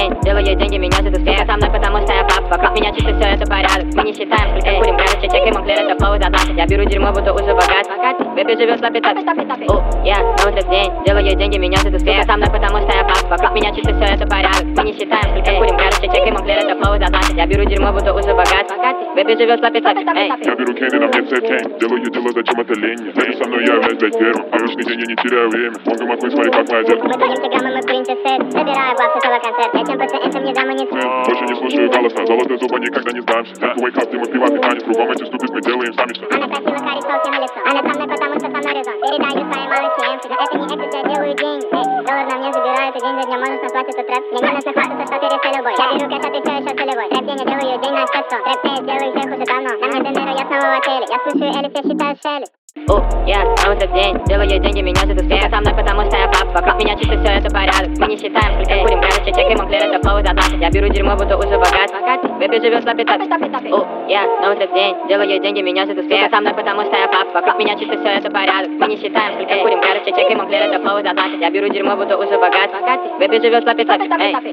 день, делаю деньги, меня ждет успех. Со мной, потому что я папа, вокруг меня чисто все это порядок. Мы не считаем, сколько курим, кажется, чек и монклер, это флоу за 20. Я беру дерьмо, будто уже богат. Бэби живет в лапе. Я на утро в день, делаю деньги, меня ждет успех. Со мной, потому что я папа, вокруг меня чисто все это порядок. Мы не считаем, сколько курим, кажется, чек и монклер, это флоу за 20. Я беру дерьмо, будто уже богат. Бэби живет в лапе. Я беру кейны, на мне цепь тень. Делаю дело, зачем это лень? Знаешь, со мной я являюсь, блядь, первым. Обычный день, я не теряю время. Мозгом маквей, смотри, как моя детка. Выходим гаммы, мы принцессы. Собираю бабки, целый концерт. Я тем пациентам не дам и не спим. Больше не слушаю голоса, золотые зубы никогда не сдамся. Wake up, дым и приватный танец. Кругом эти ступиц мы делаем сами все. Она красиво, карий солнце на лицо. Она со мной, потому что со мной резон. Передаю своей малости эмси. Да это не эксцесс, я делаю деньги. Доллар на мне забирает, и день за днем можешь назвать этот рэп. Мне не нужно хвастаться, что ты резко любой. Я беру кэш, а ты все еще солевой. Рэп день, я делаю день на 500. Рэп день, делаю всех уже давно. Нам не Денеро, я снова в отеле. Я слушаю Элис, я считаю Шелли. Я на утро в день, делаю деньги, меня ждет успех. Со мной, потому что я папа, вокруг меня чисто все это порядок. Мы не считаем, сколько курим, кажется, чек и монклер, это флоу за 20. Я беру дерьмо, будто уже богат. Бэби живет в лапе. Я на утро в день, делаю деньги, меня ждет успех. Со мной, потому что я папа, вокруг меня чисто все это порядок. Мы не считаем, сколько курим, кажется, чек и монклер, это флоу за 20. Я беру дерьмо, будто уже богат. Бэби живет в лапе.